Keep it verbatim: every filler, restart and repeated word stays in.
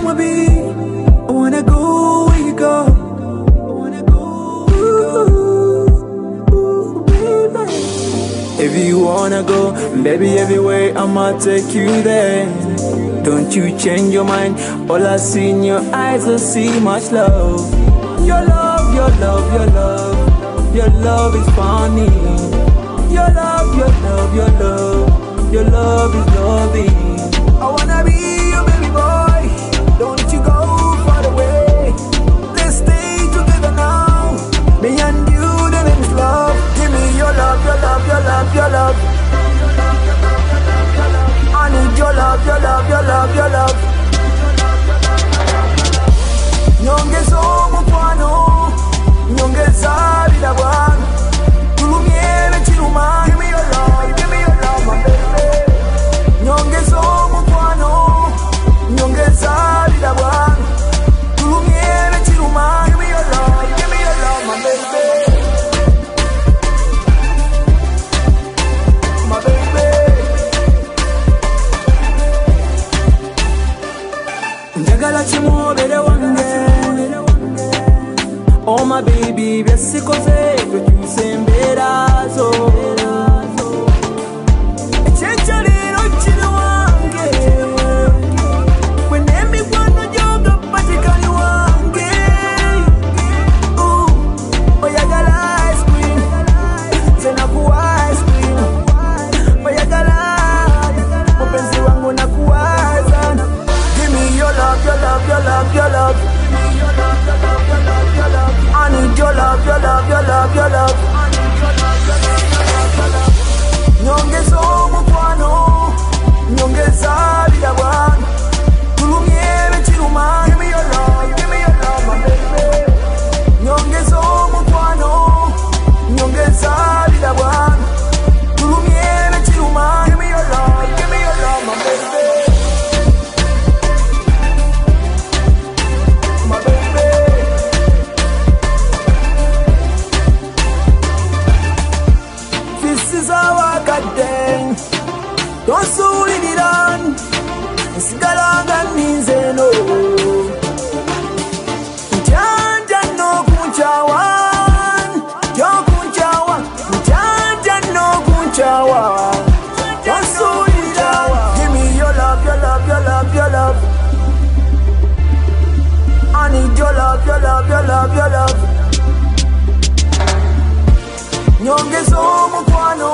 wanna be, I wanna go where you go. I wanna go where you go. Ooh, baby. If you wanna go, baby, everywhere I'ma take you there. Don't you change your mind. All I see in your eyes, I see much love. Your love, your love, your love, your love is funny. Your love, your love, your love, your love is loving. I wanna be your baby boy. Don't you go far away. Let's stay together now. Me and you, the name is love. Give me your love, your love, your love, your love. I need your love, your love, your love, your love. Nyongeza mukwano, nyongeza bila bwana. Tulumye chiruma. Give me your love, give me your love, my baby. Nyongeza mukwano, nyongeza bila bwana. Tulumye chiruma. Give me your love, give me your love, my baby. My baby. Njagala chimubere wange. Oh my baby, byesikoze tukyusembera zo. Echencherero kiri wange. Whenembi kwano joga patikali wange. Ooh, oyagala ice cream. Tena kuwa ice cream. Oyagala, mupenzi wangu nakuwaza. Give me your love, your love, your love, your love. I need your love, your love, your love, your love. Nyongeza mukwano, nyongeza bila bwana. Tulumye chiruma. Give me your love, give me your love, my baby. Nyongeza mukwano, nyongeza bila bwana. Tulumye chiruma. Give me your love, give me your love, my baby. My baby. This is our goddamn. Don't soon it on. It's galanga nizeno. Janja no kunchawan. Yo kunchawan. Janja no kunchawan. Don't soon it on. Give me your love, your love, your love, your love. I need your love, your love, your love, your love. Nyongeza mukwano,